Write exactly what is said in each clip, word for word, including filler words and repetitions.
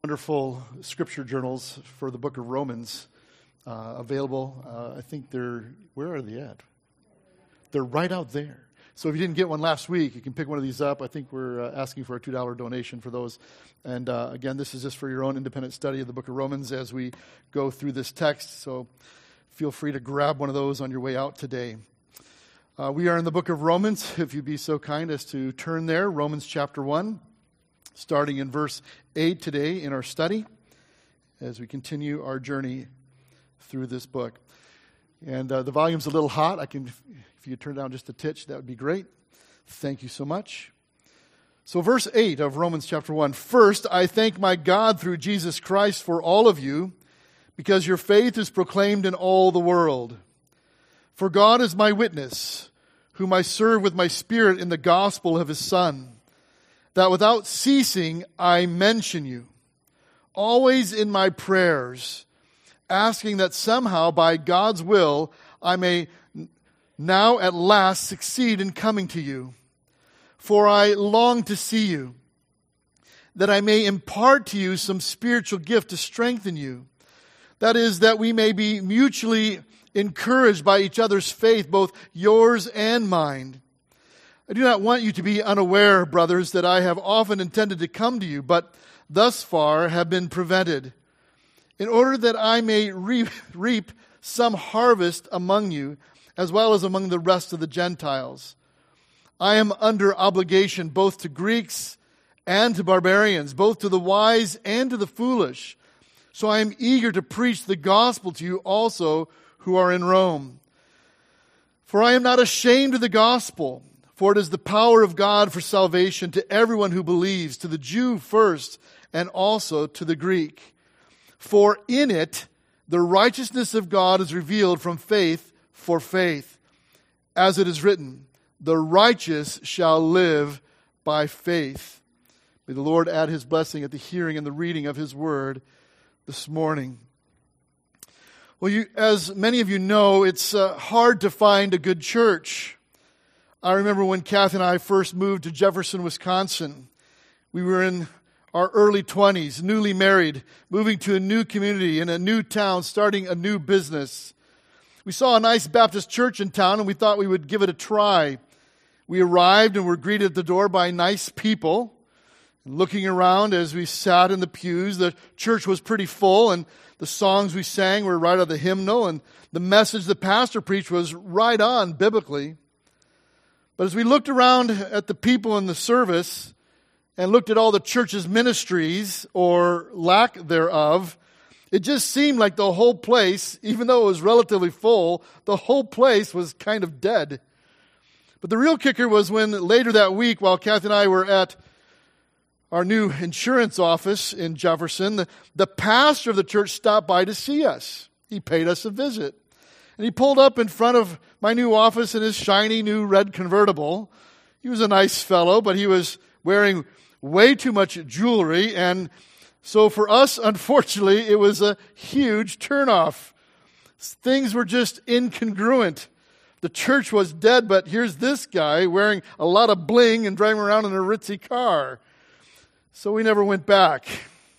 Wonderful scripture journals for the book of Romans uh, available. Uh, I think they're, where are they at? They're right out there. So if you didn't get one last week, you can pick one of these up. I think we're uh, asking for a two dollars donation for those. And uh, again, this is just for your own independent study of the book of Romans as we go through this text. So feel free to grab one of those on your way out today. Uh, we are in the book of Romans, if you'd be so kind as to turn there, Romans chapter one. Starting in verse eight today in our study as we continue our journey through this book. And uh, the volume's a little hot. I can, if you could turn down just a titch, that would be great. Thank you so much. So verse eight of Romans chapter one. First, I thank my God through Jesus Christ for all of you, because your faith is proclaimed in all the world. For God is my witness, whom I serve with my spirit in the gospel of his Son, that without ceasing I mention you, always in my prayers, asking that somehow by God's will I may now at last succeed in coming to you. For I long to see you, that I may impart to you some spiritual gift to strengthen you. That is, that we may be mutually encouraged by each other's faith, both yours and mine. I do not want you to be unaware, brothers, that I have often intended to come to you, but thus far have been prevented, in order that I may reap, reap some harvest among you, as well as among the rest of the Gentiles. I am under obligation both to Greeks and to barbarians, both to the wise and to the foolish. So I am eager to preach the gospel to you also who are in Rome. For I am not ashamed of the gospel, for it is the power of God for salvation to everyone who believes, to the Jew first, and also to the Greek. For in it the righteousness of God is revealed from faith for faith. As it is written, the righteous shall live by faith. May the Lord add his blessing at the hearing and the reading of his word this morning. Well, you, as many of you know, it's uh, hard to find a good church. I remember when Kathy and I first moved to Jefferson, Wisconsin. We were in our early twenties, newly married, moving to a new community in a new town, starting a new business. We saw a nice Baptist church in town, and we thought we would give it a try. We arrived and were greeted at the door by nice people. And looking around as we sat in the pews, the church was pretty full, and the songs we sang were right out of the hymnal, and the message the pastor preached was right on biblically. But as we looked around at the people in the service and looked at all the church's ministries or lack thereof, it just seemed like the whole place, even though it was relatively full, the whole place was kind of dead. But the real kicker was when later that week, while Kathy and I were at our new insurance office in Jefferson, the, the pastor of the church stopped by to see us. He paid us a visit. And he pulled up in front of my new office in his shiny new red convertible. He was a nice fellow, but he was wearing way too much jewelry. And so for us, unfortunately, it was a huge turnoff. Things were just incongruent. The church was dead, but here's this guy wearing a lot of bling and driving around in a ritzy car. So we never went back.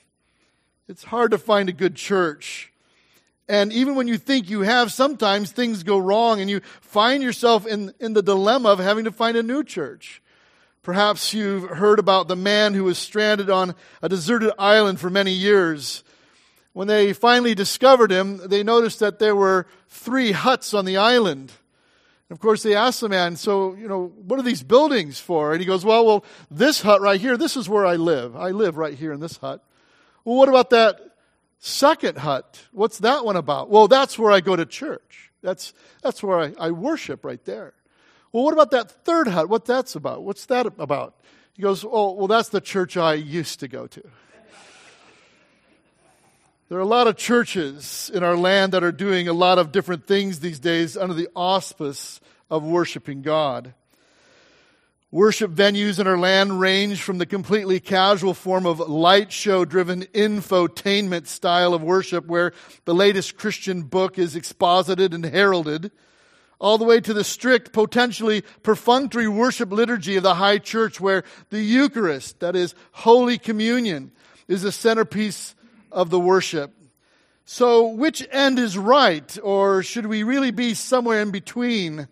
It's hard to find a good church. And even when you think you have, sometimes things go wrong and you find yourself in, in the dilemma of having to find a new church. Perhaps you've heard about the man who was stranded on a deserted island for many years. When they finally discovered him, they noticed that there were three huts on the island. And of course, they asked the man, so, you know, what are these buildings for? And he goes, well, well, this hut right here, this is where I live. I live right here in this hut. Well, what about that second hut? What's that one about? Well, that's where I go to church. That's that's where I, I worship right there. Well, what about that third hut? What that's about? What's that about? He goes, oh, well, that's the church I used to go to. There are a lot of churches in our land that are doing a lot of different things these days under the auspice of worshiping God. Worship venues in our land range from the completely casual form of light show-driven infotainment style of worship where the latest Christian book is exposited and heralded, all the way to the strict, potentially perfunctory worship liturgy of the high church where the Eucharist, that is Holy Communion, is the centerpiece of the worship. So which end is right, or should we really be somewhere in between?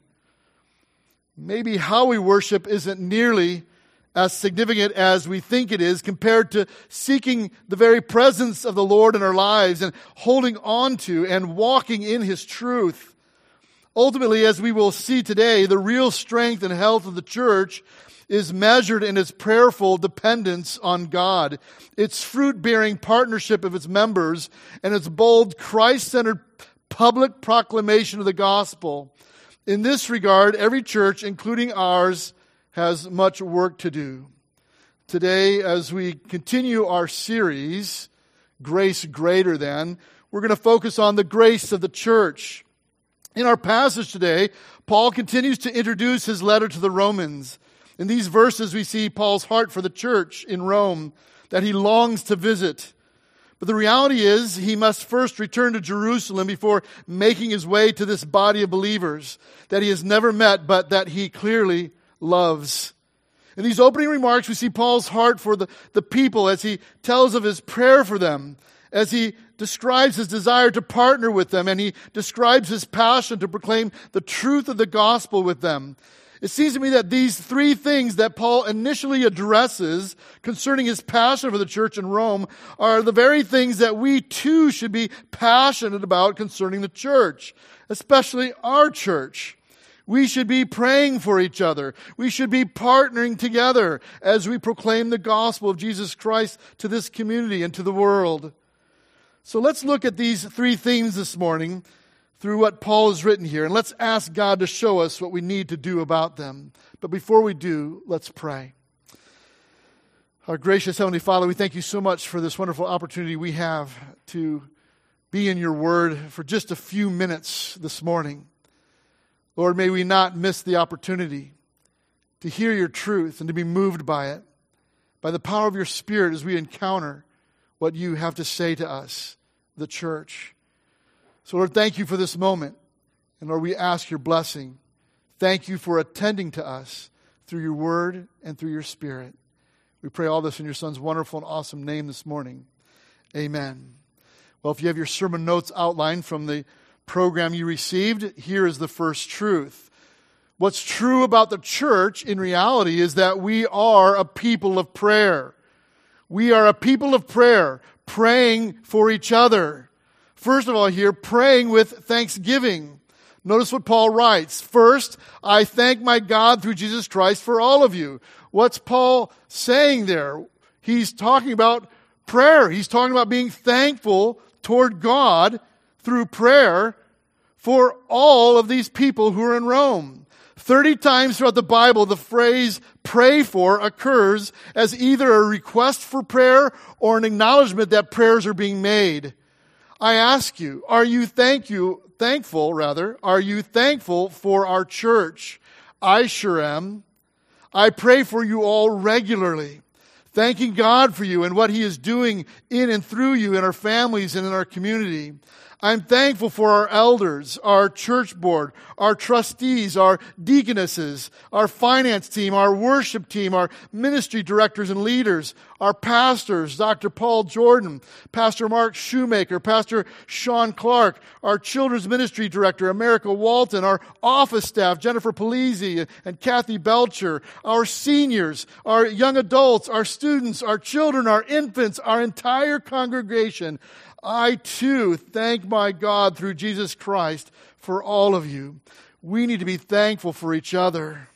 Maybe how we worship isn't nearly as significant as we think it is compared to seeking the very presence of the Lord in our lives and holding on to and walking in His truth. Ultimately, as we will see today, the real strength and health of the church is measured in its prayerful dependence on God, its fruit-bearing partnership of its members, and its bold Christ-centered public proclamation of the gospel. In this regard, every church, including ours, has much work to do. Today, as we continue our series, Grace Greater Than, we're going to focus on the grace of the church. In our passage today, Paul continues to introduce his letter to the Romans. In these verses, we see Paul's heart for the church in Rome that he longs to visit. But the reality is, he must first return to Jerusalem before making his way to this body of believers that he has never met, but that he clearly loves. In these opening remarks, we see Paul's heart for the, the people as he tells of his prayer for them, as he describes his desire to partner with them, and he describes his passion to proclaim the truth of the gospel with them. It seems to me that these three things that Paul initially addresses concerning his passion for the church in Rome are the very things that we too should be passionate about concerning the church, especially our church. We should be praying for each other. We should be partnering together as we proclaim the gospel of Jesus Christ to this community and to the world. So let's look at these three themes this morning through what Paul has written here, and let's ask God to show us what we need to do about them. But before we do, let's pray. Our gracious Heavenly Father, we thank you so much for this wonderful opportunity we have to be in your word for just a few minutes this morning. Lord, may we not miss the opportunity to hear your truth and to be moved by it, by the power of your Spirit as we encounter what you have to say to us, the church. So, Lord, thank you for this moment. And, Lord, we ask your blessing. Thank you for attending to us through your word and through your Spirit. We pray all this in your Son's wonderful and awesome name this morning. Amen. Well, if you have your sermon notes outlined from the program you received, here is the first truth. What's true about the church in reality is that we are a people of prayer. We are a people of prayer, praying for each other. First of all here, praying with thanksgiving. Notice what Paul writes. First, I thank my God through Jesus Christ for all of you. What's Paul saying there? He's talking about prayer. He's talking about being thankful toward God through prayer for all of these people who are in Rome. Thirty times throughout the Bible, the phrase pray for occurs as either a request for prayer or an acknowledgement that prayers are being made. I ask you, are you thank you, thankful rather, are you thankful for our church? I sure am. I pray for you all regularly, thanking God for you and what He is doing in and through you in our families and in our community. I'm thankful for our elders, our church board, our trustees, our deaconesses, our finance team, our worship team, our ministry directors and leaders, our pastors, Doctor Paul Jordan, Pastor Mark Shoemaker, Pastor Sean Clark, our children's ministry director, America Walton, our office staff, Jennifer Polizzi and Kathy Belcher, our seniors, our young adults, our students, our children, our infants, our entire congregation. I too thank my God through Jesus Christ for all of you. We need to be thankful for each other.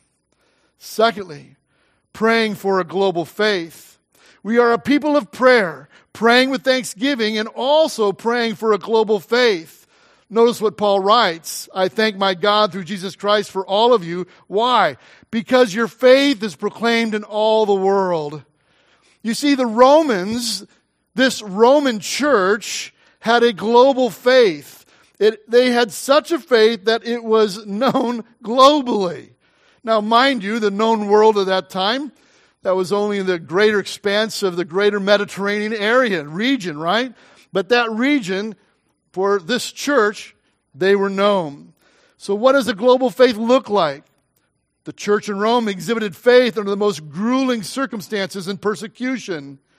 Secondly, praying for a global faith. We are a people of prayer, praying with thanksgiving and also praying for a global faith. Notice what Paul writes. I thank my God through Jesus Christ for all of you. Why? Because your faith is proclaimed in all the world. You see, the Romans, this Roman church had a global faith. It, they had such a faith that it was known globally. Now, mind you, the known world at that time, that was only in the greater expanse of the greater Mediterranean area, region, right? But that region, for this church, they were known. So what does a global faith look like? The church in Rome exhibited faith under the most grueling circumstances and persecution.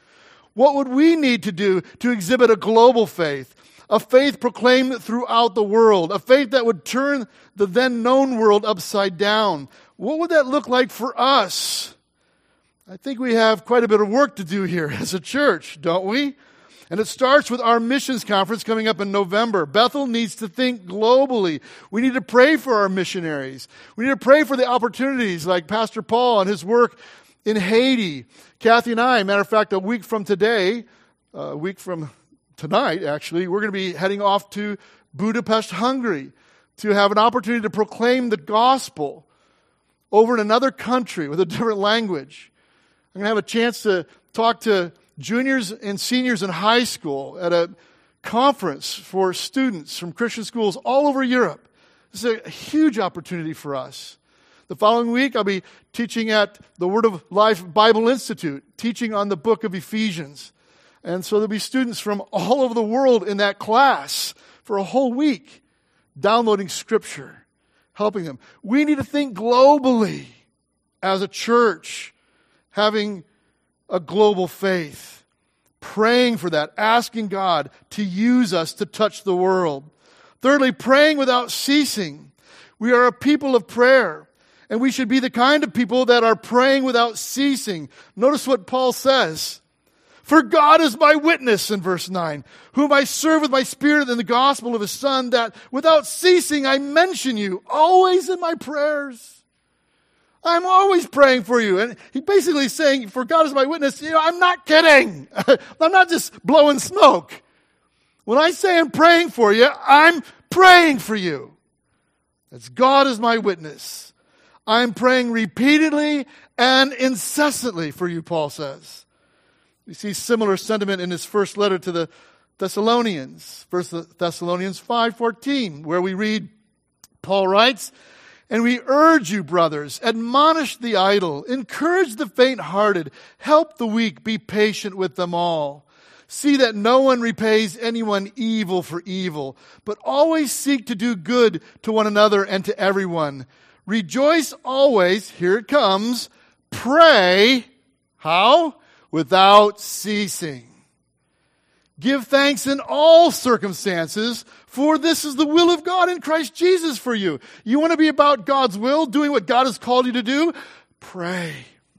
What would we need to do to exhibit a global faith? A faith proclaimed throughout the world. A faith that would turn the then known world upside down. What would that look like for us? I think we have quite a bit of work to do here as a church, don't we? And it starts with our missions conference coming up in November. Bethel needs to think globally. We need to pray for our missionaries. We need to pray for the opportunities like Pastor Paul and his work in Haiti. Kathy and I, matter of fact, a week from today, a week from tonight actually, we're going to be heading off to Budapest, Hungary to have an opportunity to proclaim the gospel over in another country with a different language. I'm going to have a chance to talk to juniors and seniors in high school at a conference for students from Christian schools all over Europe. This is a huge opportunity for us. The following week, I'll be teaching at the Word of Life Bible Institute, teaching on the book of Ephesians. And so there'll be students from all over the world in that class for a whole week, downloading Scripture, helping them. We need to think globally as a church, having a global faith, praying for that, asking God to use us to touch the world. Thirdly, praying without ceasing. We are a people of prayer, and we should be the kind of people that are praying without ceasing. Notice what Paul says. For God is my witness, in verse nine, whom I serve with my spirit in the gospel of his Son, that without ceasing I mention you always in my prayers. I'm always praying for you. And he basically is saying, for God is my witness, you know, I'm not kidding. I'm not just blowing smoke. When I say I'm praying for you, I'm praying for you. That's God is my witness. I'm praying repeatedly and incessantly for you, Paul says. We see similar sentiment in his first letter to the Thessalonians, First Thessalonians five fourteen, where we read, Paul writes, and we urge you, brothers, admonish the idle, encourage the faint-hearted, help the weak, be patient with them all. See that no one repays anyone evil for evil, but always seek to do good to one another and to everyone. Rejoice always, here it comes, pray, how? Without ceasing. Give thanks in all circumstances, for this is the will of God in Christ Jesus for you. You want to be about God's will, doing what God has called you to do? Pray.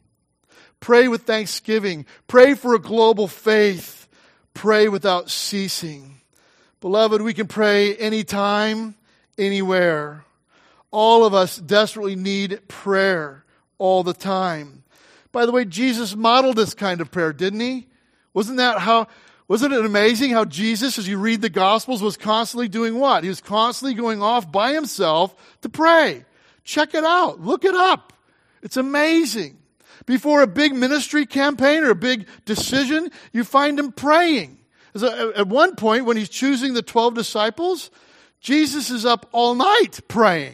Pray with thanksgiving. Pray for a global faith. Pray without ceasing. Beloved, we can pray anytime, anywhere. All of us desperately need prayer all the time. By the way, Jesus modeled this kind of prayer, didn't he? Wasn't that how... Wasn't it amazing how Jesus, as you read the Gospels, was constantly doing what? He was constantly going off by himself to pray. Check it out. Look it up. It's amazing. Before a big ministry campaign or a big decision, you find him praying. At one point, when he's choosing the twelve disciples, Jesus is up all night praying.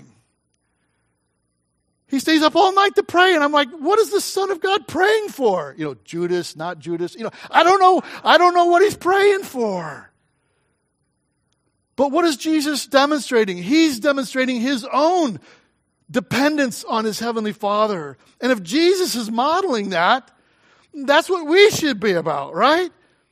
He stays up all night to pray, and I'm like, what is the Son of God praying for? You know, Judas, not Judas. You know, I don't know. I don't know what he's praying for. But what is Jesus demonstrating? He's demonstrating his own dependence on his heavenly Father. And if Jesus is modeling that, that's what we should be about, right?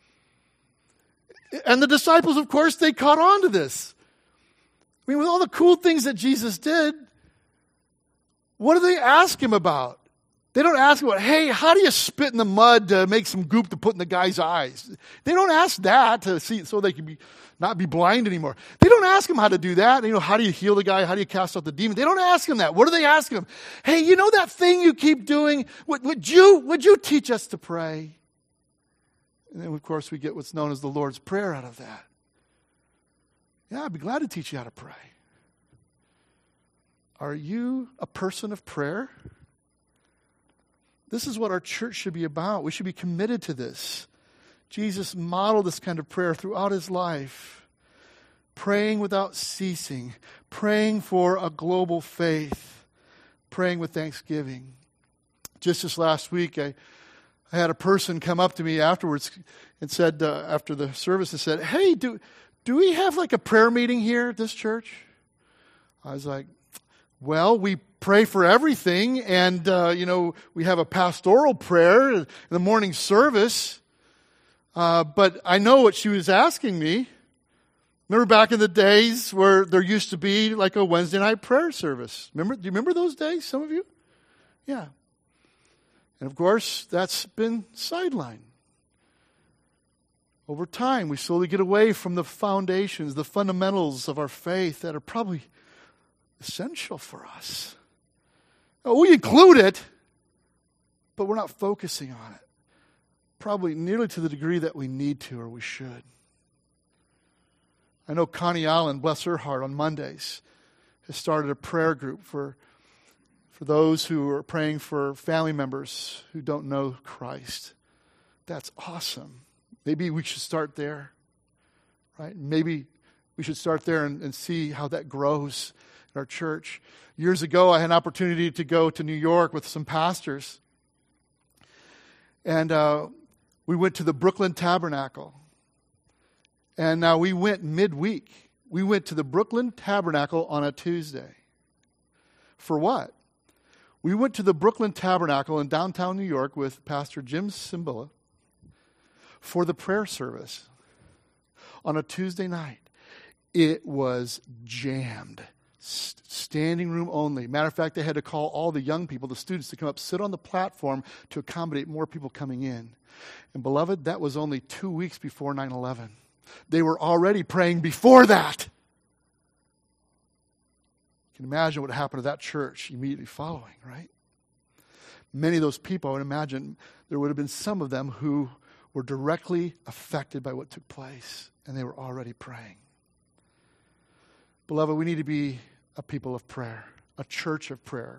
And the disciples, of course, they caught on to this. I mean, with all the cool things that Jesus did, what do they ask him about? They don't ask him about, hey, how do you spit in the mud to make some goop to put in the guy's eyes? They don't ask that to see so they can be not be blind anymore. They don't ask him how to do that. You know, how do you heal the guy? How do you cast out the demon? They don't ask him that. What do they ask him? Hey, you know that thing you keep doing? Would, would you would you teach us to pray? And then, of course, we get what's known as the Lord's Prayer out of that. Yeah, I'd be glad to teach you how to pray. Are you a person of prayer? This is what our church should be about. We should be committed to this. Jesus modeled this kind of prayer throughout his life. Praying without ceasing. Praying for a global faith. Praying with thanksgiving. Just this last week, I, I had a person come up to me afterwards and said, uh, after the service, and said, hey, do, do we have like a prayer meeting here at this church? I was like, well, we pray for everything, and, uh, you know, we have a pastoral prayer in the morning service. Uh, but I know what she was asking me. Remember back in the days where there used to be like a Wednesday night prayer service? Remember? Do you remember those days, some of you? Yeah. And of course, that's been sidelined. Over time, we slowly get away from the foundations, the fundamentals of our faith that are probably essential for us. Now, we include it, but we're not focusing on it. Probably nearly to the degree that we need to or we should. I know Connie Allen, bless her heart, on Mondays has started a prayer group for, for those who are praying for family members who don't know Christ. That's awesome. Maybe we should start there, right? Maybe we should start there and, and see how that grows in our church. Years ago, I had an opportunity to go to New York with some pastors. And uh, we went to the Brooklyn Tabernacle. And now we went midweek. We went to the Brooklyn Tabernacle on a Tuesday. For what? We went to the Brooklyn Tabernacle in downtown New York with Pastor Jim Cymbala for the prayer service on a Tuesday night. It was jammed. Standing room only. Matter of fact, they had to call all the young people, the students, to come up, sit on the platform to accommodate more people coming in. And beloved, that was only two weeks before nine eleven. They were already praying before that. You can imagine what happened to that church immediately following, right? Many of those people, I would imagine, there would have been some of them who were directly affected by what took place, and they were already praying. Beloved, we need to be a people of prayer, a church of prayer.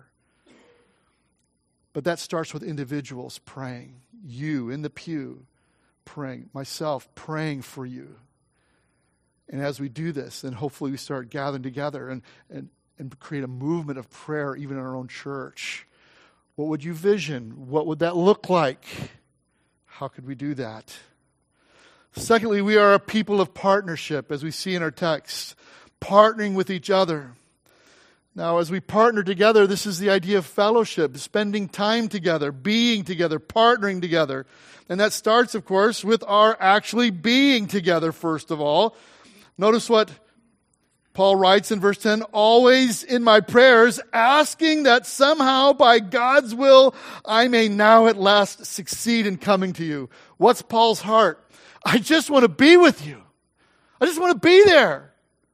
But that starts with individuals praying. You in the pew praying. Myself praying for you. And as we do this, then hopefully we start gathering together and, and, and create a movement of prayer even in our own church. What would you vision? What would that look like? How could we do that? Secondly, we are a people of partnership, as we see in our text, partnering with each other. Now, as we partner together, this is the idea of fellowship, spending time together, being together, partnering together. And that starts, of course, with our actually being together, first of all. Notice what Paul writes in verse ten, always in my prayers, asking that somehow by God's will I may now at last succeed in coming to you. What's Paul's heart? I just want to be with you. I just want to be there.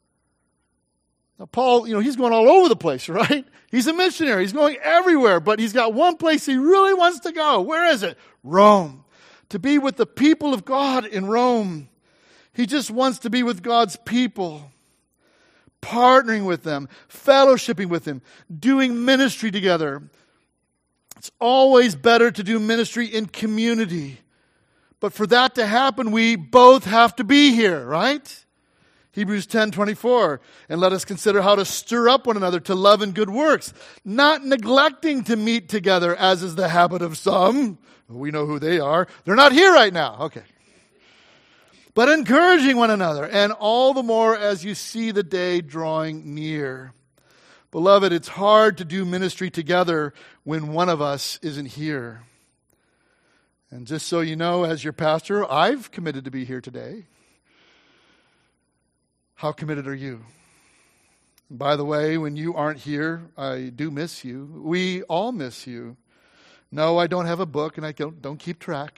Now, Paul, you know, he's going all over the place, right? He's a missionary. He's going everywhere, but he's got one place he really wants to go. Where is it? Rome. To be with the people of God in Rome. He just wants to be with God's people. Partnering with them, fellowshipping with them, doing ministry together. It's always better to do ministry in community. But for that to happen, we both have to be here, right? Hebrews ten twenty-four, and let us consider how to stir up one another to love and good works, not neglecting to meet together, as is the habit of some. We know who they are. They're not here right now. Okay. But encouraging one another, and all the more as you see the day drawing near. Beloved, it's hard to do ministry together when one of us isn't here. And just so you know, as your pastor, I've committed to be here today. How committed are you? And by the way, when you aren't here, I do miss you. We all miss you. No, I don't have a book, and I don't, don't keep track.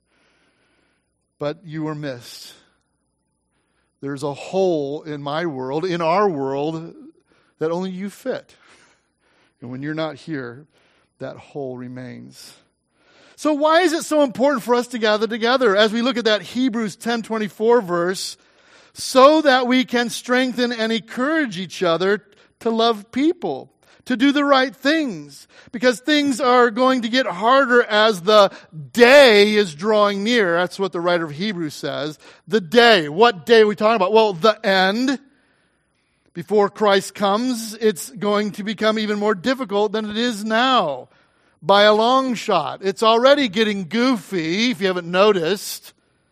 But you are missed. There's a hole in my world, in our world, that only you fit. And when you're not here, that hole remains. So why is it so important for us to gather together? As we look at that Hebrews ten twenty-four verse, so that we can strengthen and encourage each other to love people, to do the right things, because things are going to get harder as the day is drawing near. That's what the writer of Hebrews says. The day. What day are we talking about? Well, the end. Before Christ comes, it's going to become even more difficult than it is now. By a long shot. It's already getting goofy, if you haven't noticed.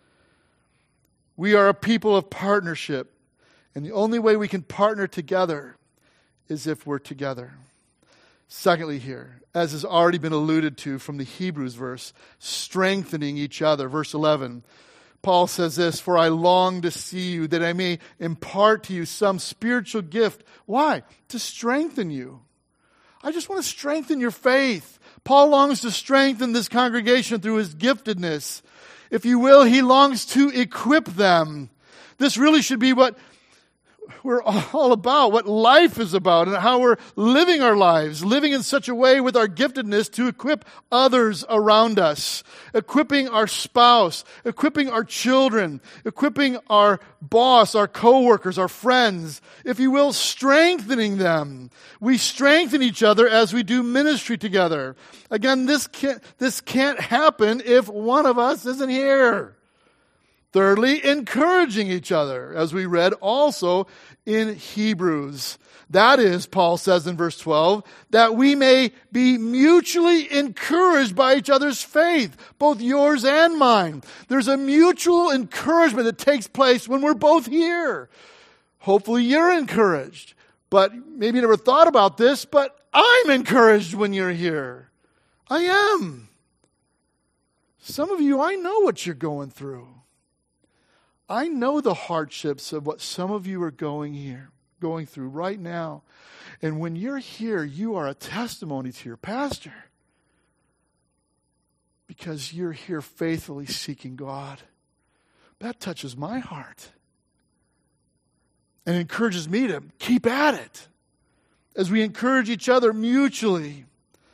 We are a people of partnership. And the only way we can partner together is if we're together. Secondly here, as has already been alluded to from the Hebrews verse, strengthening each other. Verse eleven, Paul says this, "For I long to see you, that I may impart to you some spiritual gift." Why? To strengthen you. I just want to strengthen your faith. Paul longs to strengthen this congregation through his giftedness. If you will, he longs to equip them. This really should be what we're all about, what life is about, and how we're living our lives, living in such a way with our giftedness to equip others around us, equipping our spouse, equipping our children, equipping our boss, our coworkers, our friends, if you will, strengthening them. We strengthen each other as we do ministry together. Again, this can't, this can't happen if one of us isn't here. Thirdly, encouraging each other, as we read also in Hebrews. That is, Paul says in verse twelve, that we may be mutually encouraged by each other's faith, both yours and mine. There's a mutual encouragement that takes place when we're both here. Hopefully you're encouraged. But maybe you never thought about this, but I'm encouraged when you're here. I am. Some of you, I know what you're going through. I know the hardships of what some of you are going here, going through right now. And when you're here, you are a testimony to your pastor. Because you're here faithfully seeking God. That touches my heart. And encourages me to keep at it. As we encourage each other mutually.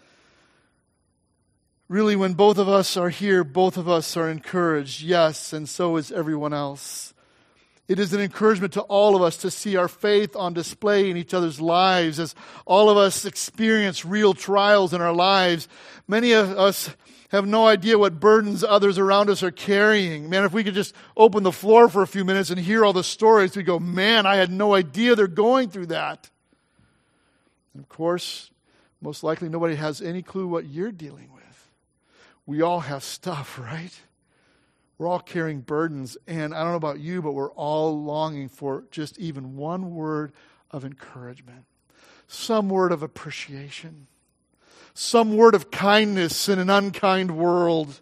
Really, when both of us are here, both of us are encouraged, yes, and so is everyone else. It is an encouragement to all of us to see our faith on display in each other's lives as all of us experience real trials in our lives. Many of us have no idea what burdens others around us are carrying. Man, if we could just open the floor for a few minutes and hear all the stories, we go, man, I had no idea they're going through that. And of course, most likely nobody has any clue what you're dealing with. We all have stuff, right? We're all carrying burdens. And I don't know about you, but we're all longing for just even one word of encouragement. Some word of appreciation. Some word of kindness in an unkind world.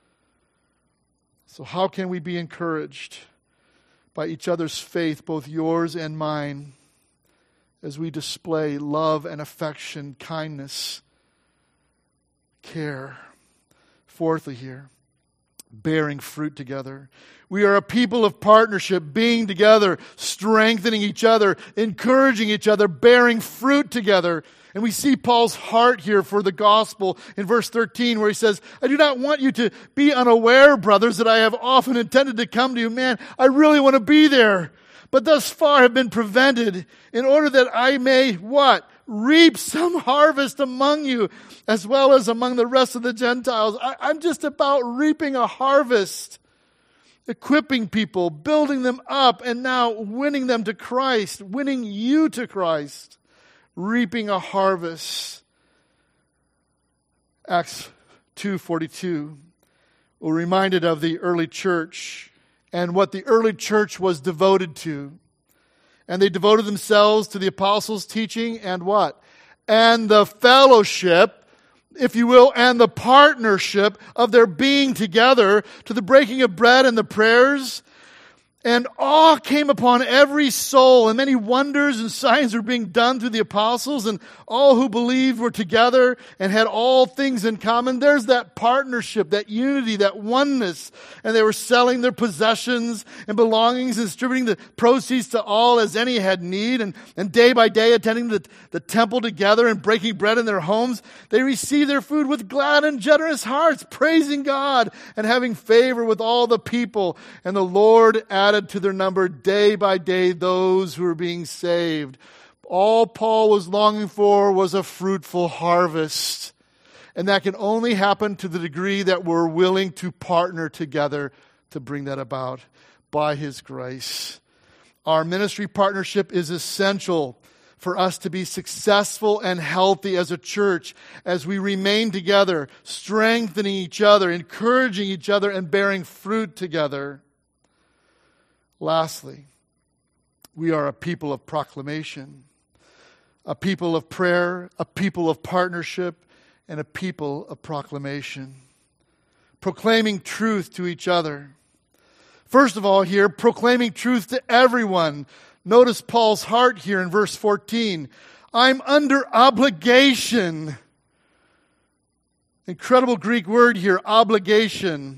So how can we be encouraged by each other's faith, both yours and mine, as we display love and affection, kindness, care? Fourthly here, bearing fruit together. We are a people of partnership, being together, strengthening each other, encouraging each other, bearing fruit together. And we see Paul's heart here for the gospel in verse thirteen where he says, I do not want you to be unaware, brothers, that I have often intended to come to you. Man, I really want to be there, but thus far have been prevented in order that I may, what? Reap some harvest among you as well as among the rest of the Gentiles. I, I'm just about reaping a harvest, equipping people, building them up, and now winning them to Christ, winning you to Christ, reaping a harvest. Acts two forty-two, we're reminded of the early church and what the early church was devoted to. And they devoted themselves to the apostles' teaching and what? And the fellowship, if you will, and the partnership of their being together, to the breaking of bread and the prayers. And awe came upon every soul, and many wonders and signs were being done through the apostles, and all who believed were together and had all things in common. There's that partnership, that unity, that oneness. And they were selling their possessions and belongings and distributing the proceeds to all as any had need. And, and day by day attending the, the temple together and breaking bread in their homes. They received their food with glad and generous hearts, praising God and having favor with all the people. And the Lord added to their number day by day those who were being saved. All Paul was longing for was a fruitful harvest. And that can only happen to the degree that we're willing to partner together to bring that about by His grace. Our ministry partnership is essential for us to be successful and healthy as a church as we remain together, strengthening each other, encouraging each other, and bearing fruit together. Lastly, we are a people of proclamation, a people of prayer, a people of partnership, and a people of proclamation. Proclaiming truth to each other. First of all here, proclaiming truth to everyone. Notice Paul's heart here in verse fourteen. I'm under obligation. Incredible Greek word here, obligation.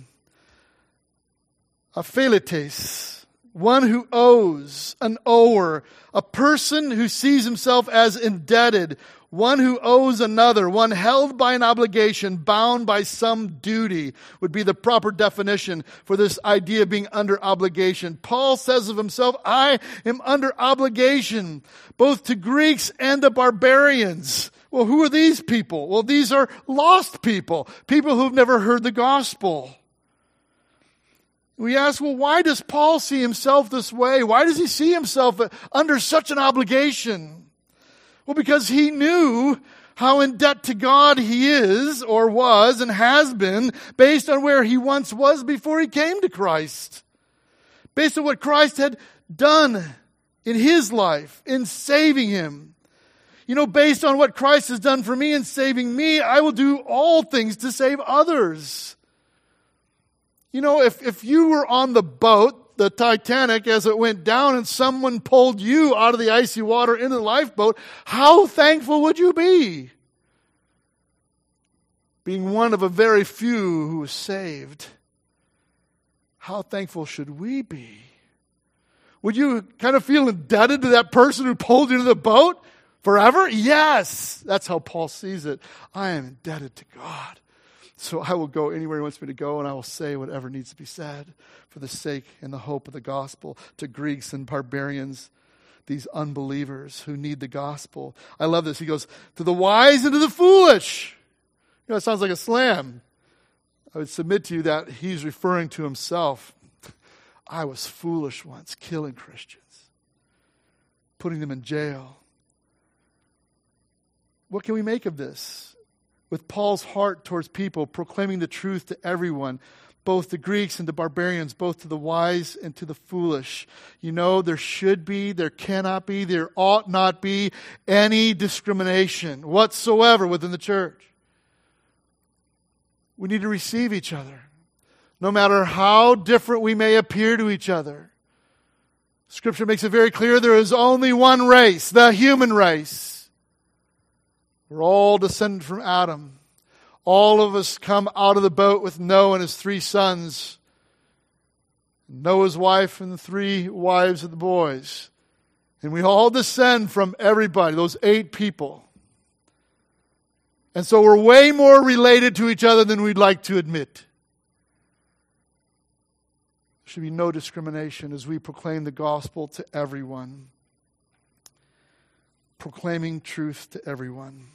Aphelites, one who owes, an ower, a person who sees himself as indebted, one who owes another, one held by an obligation, bound by some duty, would be the proper definition for this idea of being under obligation. Paul says of himself, I am under obligation, both to Greeks and to barbarians. Well, who are these people? Well, these are lost people, people who've never heard the gospel. We ask, well, why does Paul see himself this way? Why does he see himself under such an obligation? Well, because he knew how in debt to God he is, or was, and has been, based on where he once was before he came to Christ. Based on what Christ had done in his life, in saving him. You know, based on what Christ has done for me in saving me, I will do all things to save others. You know, if, if you were on the boat, the Titanic, as it went down and someone pulled you out of the icy water into the lifeboat, how thankful would you be? Being one of a very few who was saved, how thankful should we be? Would you kind of feel indebted to that person who pulled you into the boat forever? Yes, that's how Paul sees it. I am indebted to God. So I will go anywhere he wants me to go, and I will say whatever needs to be said for the sake and the hope of the gospel to Greeks and barbarians, these unbelievers who need the gospel. I love this. He goes, to the wise and to the foolish. You know, it sounds like a slam. I would submit to you that he's referring to himself. I was foolish once, killing Christians, putting them in jail. What can we make of this? With Paul's heart towards people, proclaiming the truth to everyone, both the Greeks and the barbarians, both to the wise and to the foolish. You know, there should be, there cannot be, there ought not be any discrimination whatsoever within the church. We need to receive each other, no matter how different we may appear to each other. Scripture makes it very clear there is only one race, the human race. We're all descended from Adam. All of us come out of the boat with Noah and his three sons, Noah's wife and the three wives of the boys. And we all descend from everybody, those eight people. And so we're way more related to each other than we'd like to admit. There should be no discrimination as we proclaim the gospel to everyone. Proclaiming truth to everyone.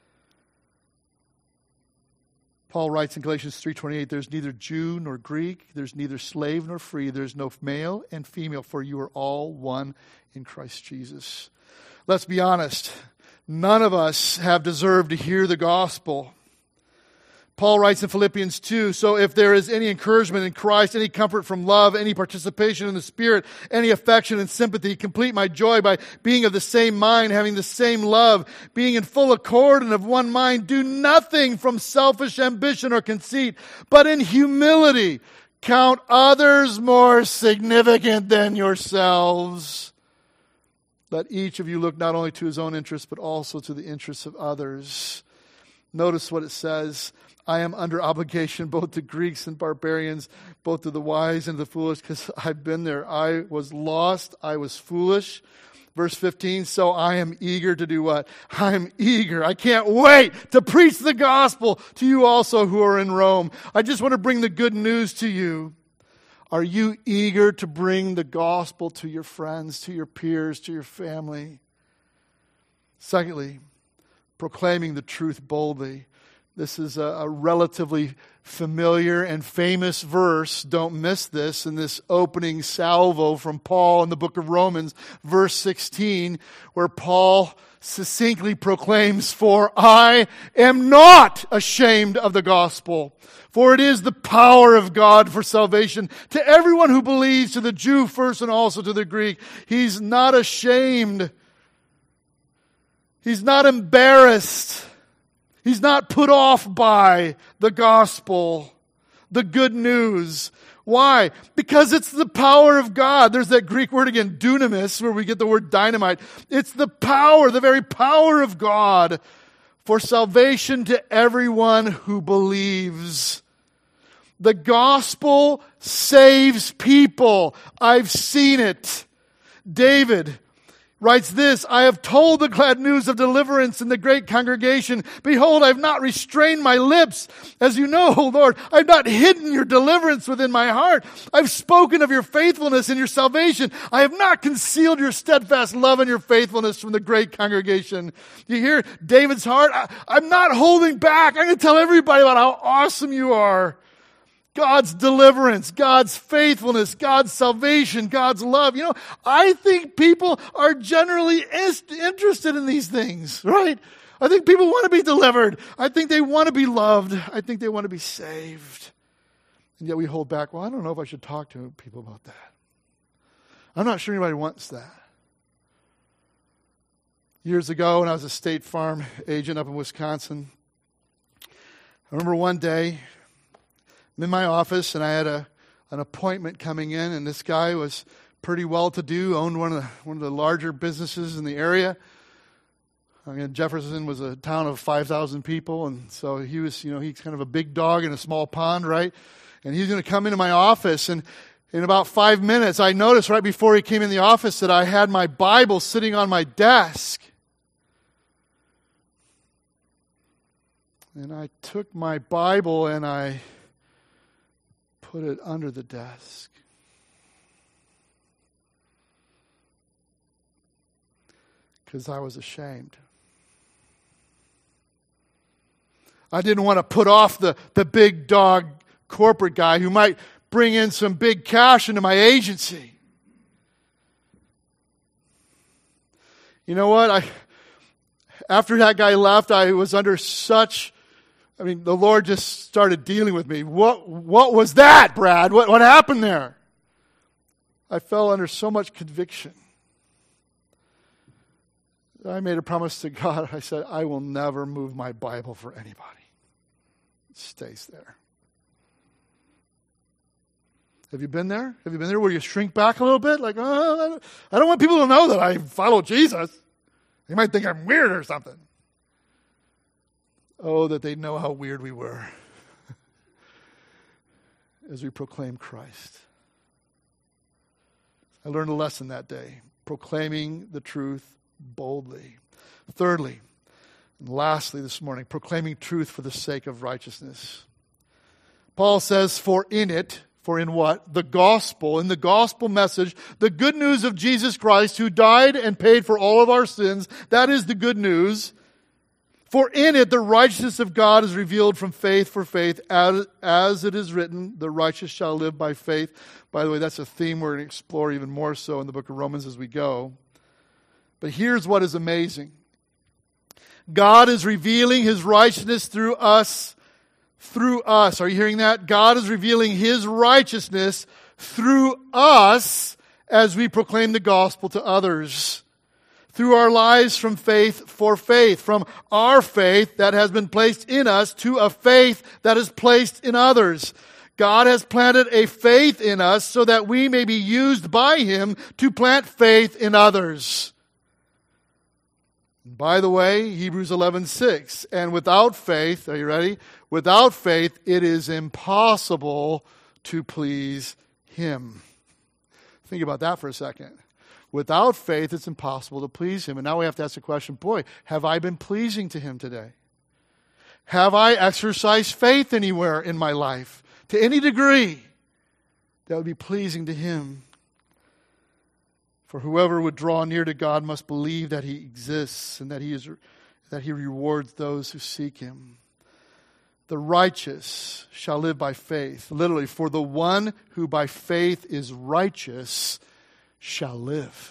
Paul writes in Galatians three twenty-eight, there's neither Jew nor Greek, there's neither slave nor free, there's no male and female, for you are all one in Christ Jesus. Let's be honest, none of us have deserved to hear the gospel. Paul writes in Philippians two, so if there is any encouragement in Christ, any comfort from love, any participation in the Spirit, any affection and sympathy, complete my joy by being of the same mind, having the same love, being in full accord and of one mind. Do nothing from selfish ambition or conceit, but in humility count others more significant than yourselves. Let each of you look not only to his own interests, but also to the interests of others. Notice what it says. I am under obligation both to Greeks and barbarians, both to the wise and the foolish, because I've been there. I was lost. I was foolish. Verse fifteen, so I am eager to do what? I am eager. I can't wait to preach the gospel to you also who are in Rome. I just want to bring the good news to you. Are you eager to bring the gospel to your friends, to your peers, to your family? Secondly, proclaiming the truth boldly. This is a, a relatively familiar and famous verse. Don't miss this in this opening salvo from Paul in the book of Romans, verse sixteen, where Paul succinctly proclaims, for I am not ashamed of the gospel, for it is the power of God for salvation to everyone who believes, to the Jew first and also to the Greek. He's not ashamed. He's not embarrassed. He's not put off by the gospel, the good news. Why? Because it's the power of God. There's that Greek word again, dunamis, where we get the word dynamite. It's the power, the very power of God for salvation to everyone who believes. The gospel saves people. I've seen it. David writes this, I have told the glad news of deliverance in the great congregation. Behold, I have not restrained my lips. As you know, O Lord, I have not hidden your deliverance within my heart. I've spoken of your faithfulness and your salvation. I have not concealed your steadfast love and your faithfulness from the great congregation. You hear David's heart? I, I'm not holding back. I'm going to tell everybody about how awesome you are. God's deliverance, God's faithfulness, God's salvation, God's love. You know, I think people are generally interested in these things, right? I think people want to be delivered. I think they want to be loved. I think they want to be saved. And yet we hold back. Well, I don't know if I should talk to people about that. I'm not sure anybody wants that. Years ago, when I was a State Farm agent up in Wisconsin, I remember one day, I'm in my office, and I had a an appointment coming in, and this guy was pretty well-to-do, owned one of the, one of the larger businesses in the area. I mean, Jefferson was a town of five thousand people, and so he was, you know, he's kind of a big dog in a small pond, right? And he's going to come into my office, and in about five minutes, I noticed right before he came in the office that I had my Bible sitting on my desk. And I took my Bible and I put it under the desk. Because I was ashamed. I didn't want to put off the, the big dog corporate guy who might bring in some big cash into my agency. You know what? I after that guy left, I was under such I mean, the Lord just started dealing with me. What what was that, Brad? What what happened there? I fell under so much conviction. I made a promise to God. I said, I will never move my Bible for anybody. It stays there. Have you been there? Have you been there where you shrink back a little bit? Like, oh, I don't want people to know that I follow Jesus. They might think I'm weird or something. Oh, that they know how weird we were as we proclaim Christ. I learned a lesson that day, proclaiming the truth boldly. Thirdly, and lastly this morning, proclaiming truth for the sake of righteousness. Paul says, for in it, for in what? The gospel, in the gospel message, the good news of Jesus Christ who died and paid for all of our sins, that is the good news. For in it the righteousness of God is revealed from faith for faith, as, as it is written, the righteous shall live by faith. By the way, that's a theme we're going to explore even more so in the book of Romans as we go. But here's what is amazing. God is revealing His righteousness through us, through us. Are you hearing that? God is revealing His righteousness through us as we proclaim the gospel to others. Through our lives from faith for faith, from our faith that has been placed in us to a faith that is placed in others. God has planted a faith in us so that we may be used by Him to plant faith in others. By the way, Hebrews eleven six, and without faith, are you ready? Without faith, it is impossible to please Him. Think about that for a second. Without faith, it's impossible to please Him. And now we have to ask the question, boy, have I been pleasing to Him today? Have I exercised faith anywhere in my life, to any degree, that would be pleasing to Him? For whoever would draw near to God must believe that He exists and that He is that He rewards those who seek Him. The righteous shall live by faith. Literally, for the one who by faith is righteous shall live.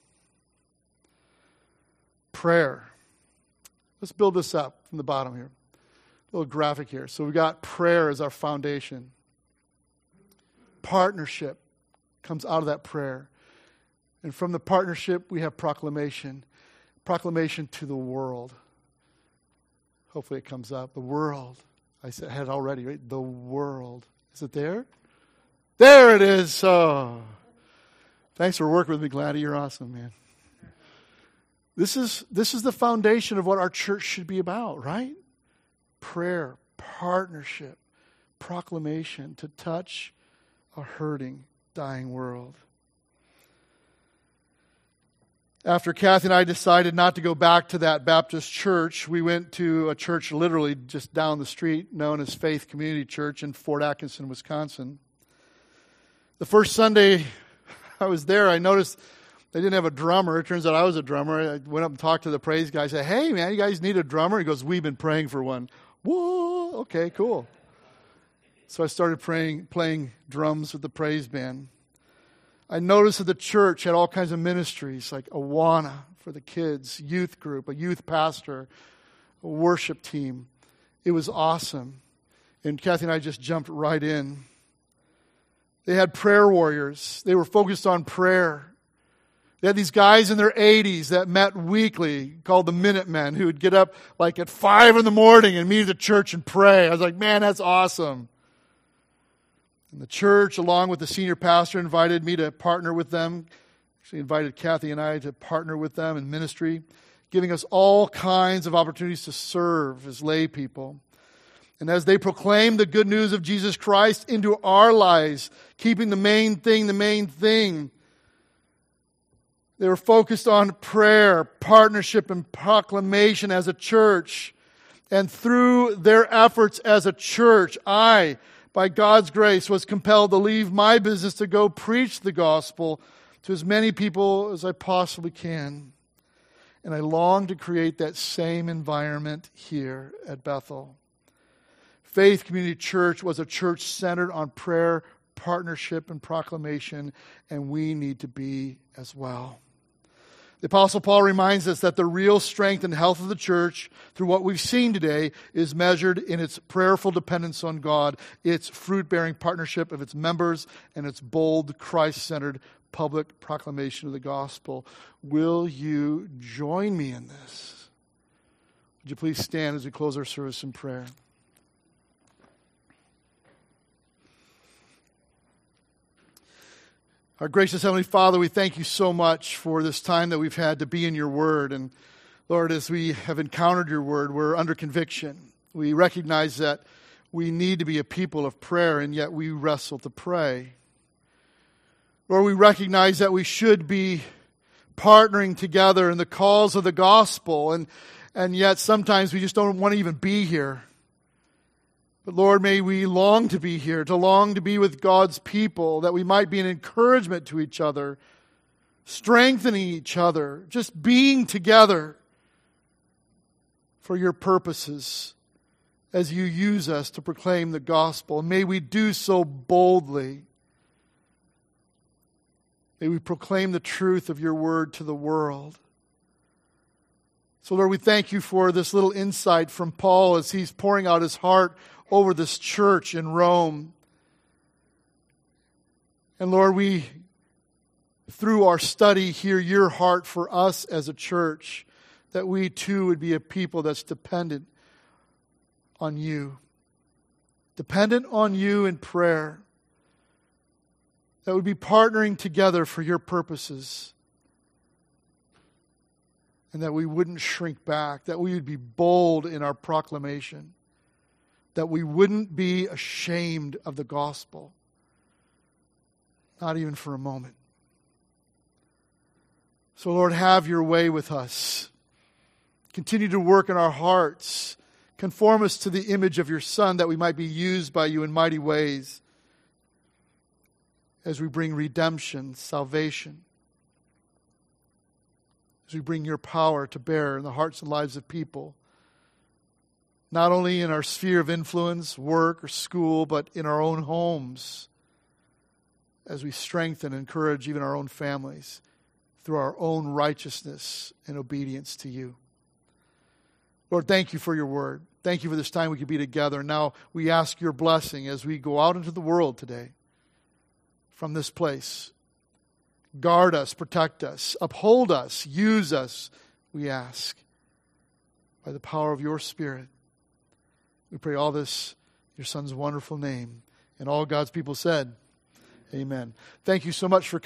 Prayer. Let's build this up from the bottom here. A little graphic here. So we've got prayer as our foundation. Partnership comes out of that prayer. And from the partnership, we have proclamation. Proclamation to the world. Hopefully it comes up. The world. I said I had it already, right? The world. Is it there? There it is. Oh. Thanks for working with me, Gladys. You're awesome, man. This is, this is the foundation of what our church should be about, right? Prayer, partnership, proclamation to touch a hurting, dying world. After Kathy and I decided not to go back to that Baptist church, we went to a church literally just down the street known as Faith Community Church in Fort Atkinson, Wisconsin. The first Sunday I was there, I noticed they didn't have a drummer. It turns out I was a drummer. I went up and talked to the praise guy. I said, hey, man, you guys need a drummer? He goes, we've been praying for one. Whoa, okay, cool. So I started praying, playing drums with the praise band. I noticed that the church had all kinds of ministries like Awana for the kids, youth group, a youth pastor, a worship team. It was awesome. And Kathy and I just jumped right in. They had prayer warriors. They were focused on prayer. They had these guys in their eighties that met weekly called the Minutemen who would get up like at five in the morning and meet at the church and pray. I was like, man, that's awesome. And the church, along with the senior pastor, invited me to partner with them. She invited Kathy and I to partner with them in ministry, giving us all kinds of opportunities to serve as lay people. And as they proclaimed the good news of Jesus Christ into our lives, keeping the main thing the main thing, they were focused on prayer, partnership, and proclamation as a church. And through their efforts as a church, I, by God's grace, was compelled to leave my business to go preach the gospel to as many people as I possibly can. And I long to create that same environment here at Bethel. Faith Community Church was a church centered on prayer, partnership, and proclamation, and we need to be as well. The Apostle Paul reminds us that the real strength and health of the church, through what we've seen today, is measured in its prayerful dependence on God, its fruit-bearing partnership of its members, and its bold, Christ-centered public proclamation of the gospel. Will you join me in this? Would you please stand as we close our service in prayer? Our gracious Heavenly Father, we thank you so much for this time that we've had to be in your word. And Lord, as we have encountered your word, we're under conviction. We recognize that we need to be a people of prayer, and yet we wrestle to pray. Lord, we recognize that we should be partnering together in the cause of the gospel, and, and yet sometimes we just don't want to even be here. But Lord, may we long to be here, to long to be with God's people, that we might be an encouragement to each other, strengthening each other, just being together for your purposes as you use us to proclaim the gospel. And may we do so boldly. May we proclaim the truth of your word to the world. So Lord, we thank you for this little insight from Paul as he's pouring out his heart over this church in Rome. And Lord, we, through our study, hear your heart for us as a church, that we too would be a people that's dependent on you. Dependent on you in prayer. That would be partnering together for your purposes. And that we wouldn't shrink back. That we would be bold in our proclamation. That we wouldn't be ashamed of the gospel. Not even for a moment. So Lord, have your way with us. Continue to work in our hearts. Conform us to the image of your Son, that we might be used by you in mighty ways as we bring redemption, salvation, as we bring your power to bear in the hearts and lives of people. Not only in our sphere of influence, work or school, but in our own homes, as we strengthen and encourage even our own families through our own righteousness and obedience to you. Lord, thank you for your word. Thank you for this time we could be together. Now we ask your blessing as we go out into the world today from this place. Guard us, protect us, uphold us, use us, we ask, by the power of your Spirit. We pray all this in your Son's wonderful name. And all God's people said, Amen. Thank you so much for